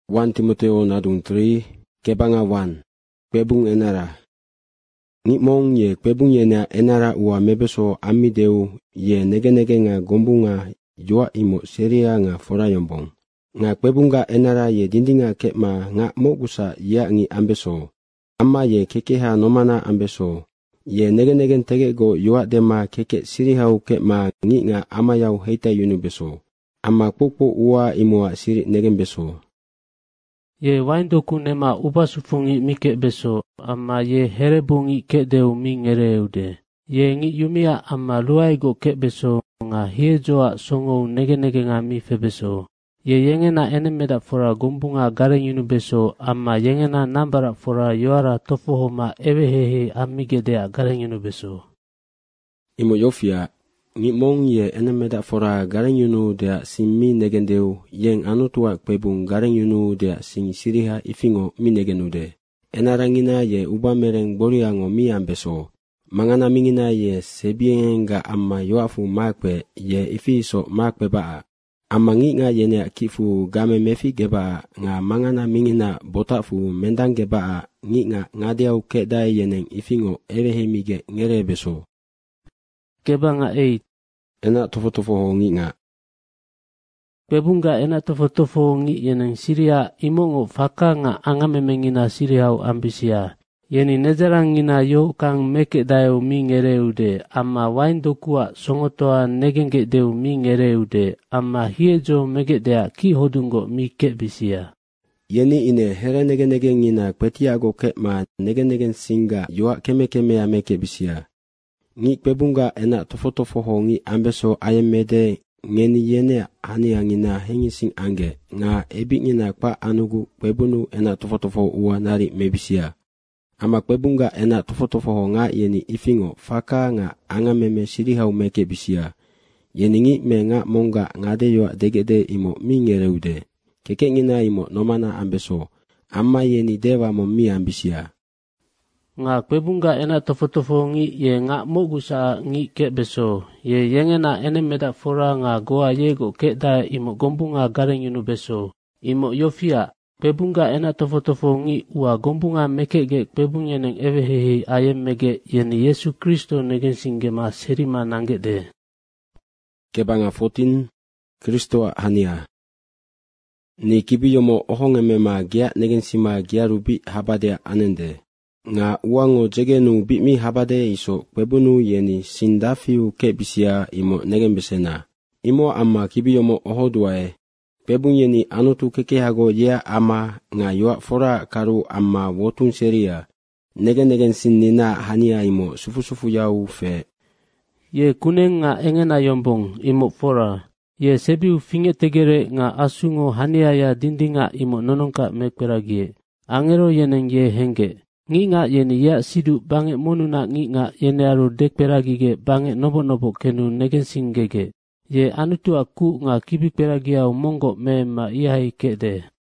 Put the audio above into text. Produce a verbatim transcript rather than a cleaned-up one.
Wan Timoteo nadung tri, kebanga wan, kwebung enara. Ngimong ye kwebung ye na enara ua mebeso amideu ye nege-nege nga gombunga yoa imo seria nga fora yombong. Nga kwebunga enara ye dindinga kekma nga mogusa ya ngi ambeso. Amma ye kekeha nomana ambeso. Ye nege-negen tegego yoa dema keke sirihau kekma ngi nga amayau heita yunu beso. Amma kukpo ua imoa siri negen beso. Ye waindoku nema ubasufungi mike beso, amma ye herebungi kedeu mingereude. Ye ngi yumia amma luaigo ke beso, nga hiejoa songo nege-nege nga mi febeso. Ye yengena enemeda fora gombunga gareng yunu beso, amma yengena nambara fora yoara tofohoma ewehehe amigedea gareng yunu beso. Imo yofia, ngimong ye enemeda fora gareng yunu dea simi negendeu yeng anutua kwebung gareng yunu dea sing siriha ifingo mi negenude. Enarangina ye ubamereng boriango mi ambeso. Mangana mingina ye sebienga amma yoafu makwe ye ifiso makwe baa. Amma ngi nga yene kifu game mefi geba nga mangana mingina botafu mendang geba ngi nga ngadeau kedai yeneng ifingo ewehemige ngere beso. Keba nga eight. Ena tofo-tofo ho ngi nga. Kwebunga ena tofo-tofo ngi yeneng siria imongo faka nga angamemengina siriau ambisia. Yeni nezerangina yo kang meke dayo mi ngereude, amma wain dokua songotoa negenge deu mi ngereude, amma hiejo megedea ki hodungo mi kebisia. Yeni ine here nege-nege ngina kwetiago kekma nege-negen singa yoa keme-keme ya meke bisia. Ngi kwebunga ena tofo-tofo ho ngi ambeso ayemede ngeni yene hani angina hengi sing ange, nga ebi ngina kwa anugu kwebunu ena tofo-tofo ua nari mebisia. Ama kwebunga ena tofo-tofo ho nga yeni ifingo faka nga angameme sirihau meke bisia. Yeni ngi me nga monga ngade yoa degede imo mi ngereude. Keke ngina imo nomana ambeso. Amma yeni dewa mo mi ambisia. Nga kwebunga ena tofo-tofo ngi ye nga mogusa ngi ke beso. Ye yengena enemeda fora nga goa yego keda imo gombunga gareng yunu beso. Imo yofia. Kwebunga ena tofo-tofo ngi ua gombunga mekege kwebung yeneng ewehehe ayemmege yeni Yesu Kristo negen singgema serima nanggede. Kebanga fourteen, Kristo hania. Ni kibiyomo ohongemema gia negen sima gia rubi habade anende. Nga uango jegenu bimi habade iso kwebunu yeni sindafiu kebisia imo negen besena. Imo amma kibiyomo ohoduae. Kwebung yeni anutu kekehago yea ama nga yoa fora karu amma wotun seria. Negen-negen sin nina hania imo sufu-sufu yau fe. Ye kuneng nga engena yombong imo fora. Ye sebiu finge tegere nga asungo hania ya dindinga imo nonongka mekweragie. Angero yeneng ye henge. Ngi nga yeni ya sidu bange monuna ngi nga yene aru dekperagige bange nobo-nobo kenu negen singgege. Ye anutu aku nga kibikperagia umongo me ma ihai kede.